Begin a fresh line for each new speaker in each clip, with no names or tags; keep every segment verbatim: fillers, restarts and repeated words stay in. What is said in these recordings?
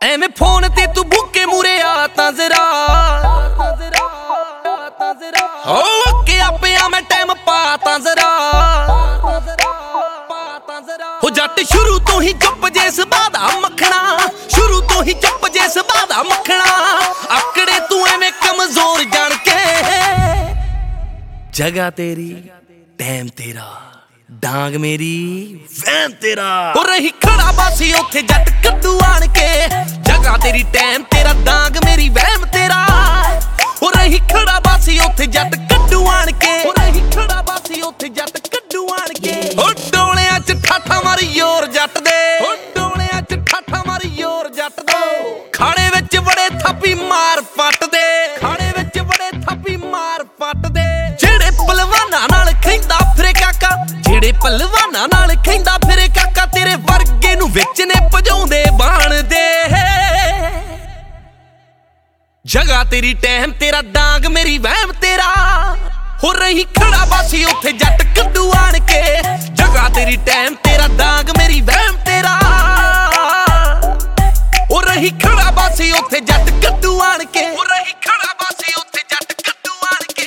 ਐਵੇਂ ਫੋਨ ਤੇ ਤੂੰ ਬੁੱਕੇ ਮੂਰੇ ਆ ਤਾਂ ਜ਼ਰਾ ਹੋ ਅੱਕੇ ਆਪਿਆ ਮੈਂ ਟਾਈਮ ਪਾ ਤਾਂ ਜ਼ਰਾ ਹੋ ਜੱਟ ਸ਼ੁਰੂ ਤੋਂ ਹੀ ਚੁੱਪ ਜੇ ਸੁਭਾਅ ਦਾ ਮੱਖਣਾ ਸ਼ੁਰੂ ਤੋਂ ਹੀ ਚੁੱਪ ਜੇ ਸੁਭਾਅ ਦਾ ਮੱਖਣਾ ਆਕੜੇ ਤੂੰ ਐਵੇਂ ਕਮਜ਼ੋਰ ਜਾਣ ਕੇ ਜਗ੍ਹਾ ਤੇਰੀ ਟਾਈਮ ਤੇਰਾ ਡਾਂਗ ਮੇਰੀ ਵਹਿਮ ਤੇਰਾ ਹੋ ਰਹੀ ਖੜਾ ਬਾਸੀ ਉੱਥੇ ਜੱਟ ਕੱਦੂ ਆਣ ਕੇ ਜਗ੍ਹਾ ਤੇਰੀ ਟਾਈਮ ਤੇਰਾ ਡਾਂਗ ਮੇਰੀ ਵਹਿਮ ਤੇਰਾ ਹੋ ਰਹੀ ਖੜਾ ਬਾਸੀ ਉੱਥੇ ਜੱਟ ਕੱਦੂ ਆਣ ਕੇ ਹੋ ਰਹੀ ਖੜਾ ਬਾਸੀ ਉੱਥੇ ਜੱਟ ਕੱਦੂ ਆਣ ਕੇ ਹੋ ਡੋਲਿਆਂ ਚ ਠਾਠਾ ਮਾਰੀ ਯੋਰ ਜੱਟ ਦੇ ਹੋ ਡੋਲਿਆਂ ਚ ਠਾਠਾ ਮਾਰੀ ਯੋਰ ਜੱਟ ਦੇ ਖਾਣੇ ਵਿੱਚ ਬੜੇ ਥਾਪੀ ਮਾਰ ਪੱਟ ਦੇ ਖਾਣੇ ਵਿੱਚ ਬੜੇ ਥਾਪੀ ਮਾਰ ਪੱਟ ਦੇ ਜਿਹੜੇ ਪਹਿਲਵਾਨਾਂ ਨਾਲ ਖੈਂਦਾ ਫਿਰੇ ਕਾਕਾ ਜਿਹੜੇ ਪਹਿਲਵਾਨਾਂ ਨਾਲ ਖੈਂਦਾ ਫਿਰੇ ਕਾਕਾ ਤੇਰੇ ਵਰਗੇ ਨੂੰ ਵਿੱਚ ਨੇ ਭਜਾਉਂਦੇ ਬਾਣ ਦੇ ਜਗ੍ਹਾ ਤੇਰੀ ਟਾਈਮ ਤੇਰਾ ਡਾਂਗ ਮੇਰੀ ਵਹਿਮ ਤੇਰਾ ਹੋ ਰਹੀ ਖੜਾ ਬਾਸੀ ਉੱਥੇ ਜੱਟ ਕੱਦੂ ਆਣ ਕੇ ਜਗ੍ਹਾ ਤੇਰੀ ਟਾਈਮ ਤੇਰਾ ਡਾਂਗ ਮੇਰੀ ਵਹਿਮ ਤੇਰਾ ਹੋ ਰਹੀ ਖੜਾ ਬਾਸੀ ਉੱਥੇ ਜੱਟ ਕੱਦੂ ਆਣ ਕੇ ਹੋ ਰਹੀ ਖੜਾ ਬਾਸੀ ਉੱਥੇ ਜੱਟ ਕੱਦੂ ਆਣ ਕੇ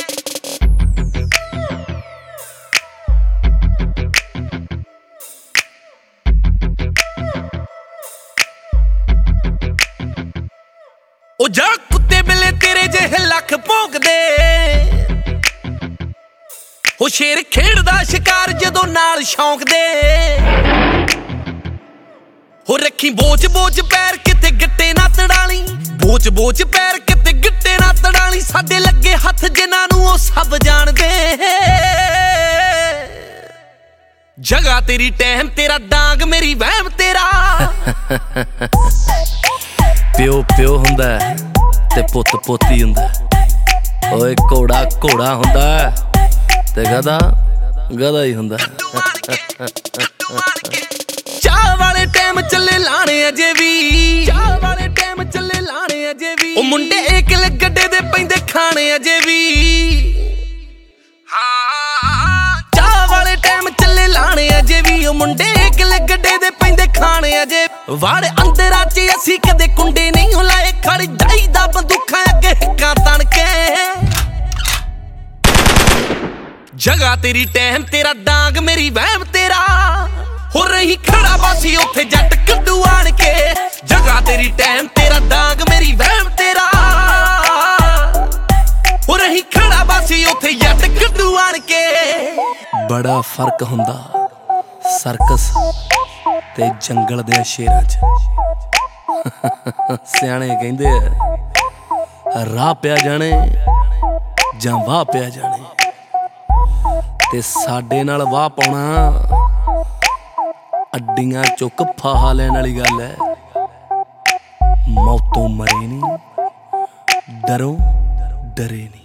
ਉਹ ਜਾ ਕੁੱਤੇ ਬਿੱਲੇ ਤੇਰੇ ਜਿਹੇ ਲੱਖ ਭੌਂਕਦੇ ਉਹ ਸ਼ੇਰ ਖੇਡਦਾ ਸ਼ਿਕਾਰ ਜਦੋਂ ਨਾਲ ਸ਼ੌਂਕ ਦੇ ਹੋ ਰੱਖੀ ਬੋਝ ਬੋਝ ਪੈਰ ਕਿਤੇ ਗਿੱਟੇ ਨਾ ਤੜਾਲੀ ਬੋਝ ਬੋਝ ਪੈਰ ਕਿਤੇ ਗਿੱਟੇ ਨਾ ਤੜਾਲੀ ਸਾਡੇ ਲੱਗੇ ਹੱਥ ਜਿਨ੍ਹਾਂ ਨੂੰ ਉਹ ਸਭ ਜਾਣਦੇ ਜਗ੍ਹਾ ਤੇਰੀ ਟਾਈਮ ਤੇਰਾ ਡਾਂਗ ਮੇਰੀ ਵਹਿਮ ਤੇਰਾ ਪਿਓ ਪਿਓ ਹੁੰਦਾ ਤੇ ਪੁੱਤ ਪੋਤੀ ਹੁੰਦਾ ਓਏ ਘੋੜਾ ਘੋੜਾ ਹੁੰਦਾ ਤੇ ਗਧਾ ਗਧਾ ਹੀ ਹੁੰਦਾ ਚਾਹ ਵਾਲੇ ਟਾਈਮ ਚੱਲੇ ਲਾਣੇ ਅਜੇ ਵੀ ਚਾਹ ਵਾਲੇ ਟਾਈਮ ਚੱਲੇ ਲਾਣੇ ਅਜੇ ਵੀ ਉਹ ਮੁੰਡੇ ਇਕਲੇ ਗੱਡੇ ਦੇ ਪੈਂਦੇ ਖਾਣੇ ਅਜੇ ਵੀ ਹਾਂ ਚਾਹ ਵਾਲੇ ਟਾਈਮ ਚੱਲੇ ਲਾਣੇ ਅਜੇ ਵੀ ਉਹ ਮੁੰਡੇ ਇਕਲੇ ਗੱਡੇ ਦੇ ਪੈਂਦੇ ਖਾਣੇ ਅਜੇ ਵਾੜੇ ਅੰਦਰਾਂ ਚ ਅਸੀਂ ਕਦੇ ਕੁੰਡੇ ਨਹੀਂ ਹੁਲਾਏ ਖੜ ਜਾਈਦਾ ਬੰਦੂਕਾਂ ਅੱਗੇ ਹਿੱਕਾਂ ਤਣ ਕੇ ਜਗ੍ਹਾ ਤੇਰੀ ਟਾਈਮ ਤੇਰਾ ਡਾਂਗ ਮੇਰੀ ਵਹਿਮ ਤੇਰਾ ਹੋ ਰਹੀ ਖੜਾ ਬਾਸੀ ਉੱਥੇ ਜੱਟ ਕੱਦੂ ਆਣ ਕੇ ਜਗ੍ਹਾ ਤੇਰੀ ਟਾਈਮ ਤੇਰਾ ਡਾਂਗ ਮੇਰੀ ਵਹਿਮ ਤੇਰਾ ਹੋ ਰਹੀ ਖੜਾ ਬਾਸੀ ਉੱਥੇ ਜੱਟ ਕੱਦੂ ਆਣ ਕੇ ਬੜਾ ਫਰਕ ਹੁੰਦਾ ਸਰਕਸ ਤੇ ਜੰਗਲ ਦੇ ਸ਼ੇਰਾਂ ਚ ਸਿਆਣੇ ਕਹਿੰਦੇ ਆ ਰਾਹ ਪਿਆ ਜਾਣੇ ਜਾਂ ਵਾਹ ਪਿਆ ਜਾਣੇ ਤੇ ਸਾਡੇ ਨਾਲ ਵਾਹ ਪਾਉਣਾ ਅੱਡੀਆਂ ਚੁੱਕ ਫਾਹਾ ਲੈਣ ਵਾਲੀ ਗੱਲ ਹੈ ਮੌਤੋਂ ਮਰੇ ਨਹੀਂ ਡਰੋ ਡਰੇ ਨਹੀਂ।